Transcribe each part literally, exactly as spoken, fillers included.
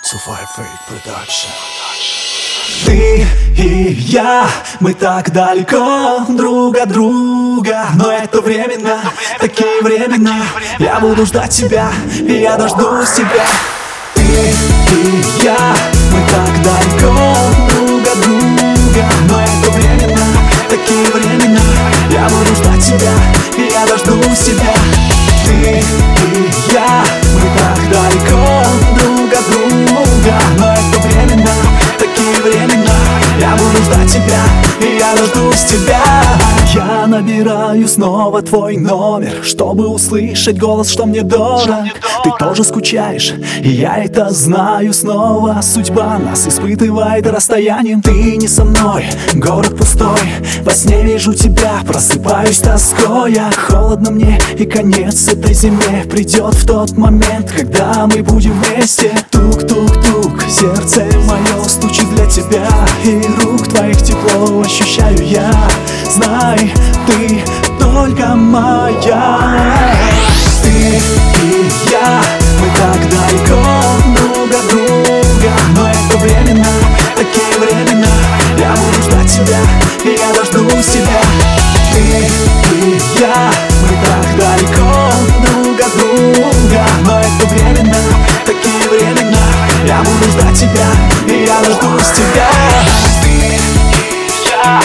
Survive Fate Production. Ты и я, мы так далеко друг от друга, но это временно, такие времена. Я буду ждать тебя, и я дождусь тебя. Ты и я, мы так далеко друг от друга, но это временно, такие времена. Я буду ждать тебя, и я дождусь тебя. Ты и я, мы так далеко друг от друга, но это временно, такие времена. Я буду ждать тебя, и я дождусь тебя. Я набираю снова твой номер, чтобы услышать голос, что мне дорог. Ты тоже скучаешь, и я это знаю. Снова судьба нас испытывает расстоянием. Ты не со мной, город пустой. Во сне вижу тебя, просыпаюсь тоской. А холодно мне, и конец этой зиме придет в тот момент, когда мы будем вместе. Тук-тук-тук, сердце мое стучит для тебя, и рук твоих тепло ощущаю я. Знай, ты только моя. Ты и я, мы так далеко друг от друга, но это временно, такие времена. Я буду ждать тебя, и я дождусь тебя. Ты и я, мы так далеко друг от друга, но это временно, такие времена. Я буду ждать тебя, и я дождусь тебя. Ты и я.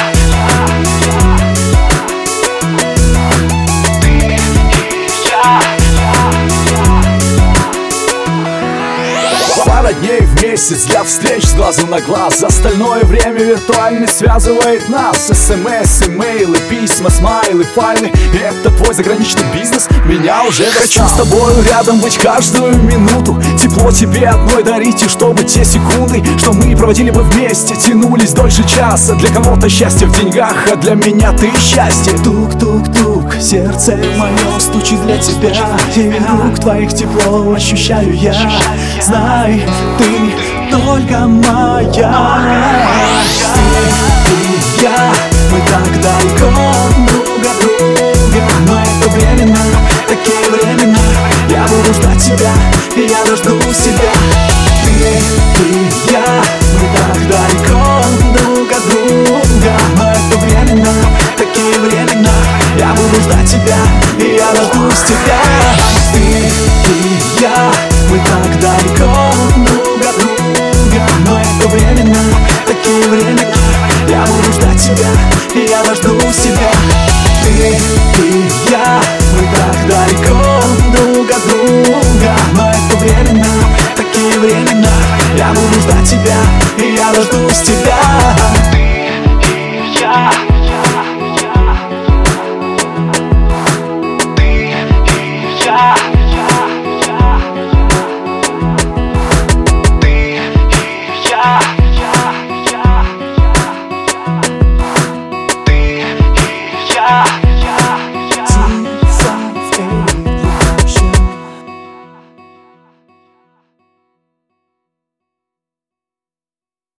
Пара дней в месяц для встреч с глазу на глаз. Остальное время виртуальный связывает нас. СМС, имейлы, письма, смайлы, файлы. Это твой заграничный бизнес, меня уже достал. Хочу с тобою рядом быть каждую минуту, тепло тебе одной дарить, и чтобы те секунды, что мы проводили бы вместе, тянулись дольше часа. Для кого-то счастье в деньгах, а для меня ты счастье. Тук-тук-тук, сердце мое стучит для тебя, и рук твоих тепло ощущаю я. Знай, ты только моя. Ты и я, мы так далеко друг от друга, но это временно, такие времена. Я буду ждать тебя, и я дождусь тебя. Ты и я, мы так далеко друг от друга, но это временно, такие времена. Я буду ждать тебя, и я дождусь тебя. Ты и я, мы так далеко друг от друга, но это временно, такие времена. Я буду ждать тебя, и я дождусь тебя. Ты и я, мы так далеко друг от друга, но это временно, такие времена. Я буду ждать тебя, и я дождусь тебя. Ты и я.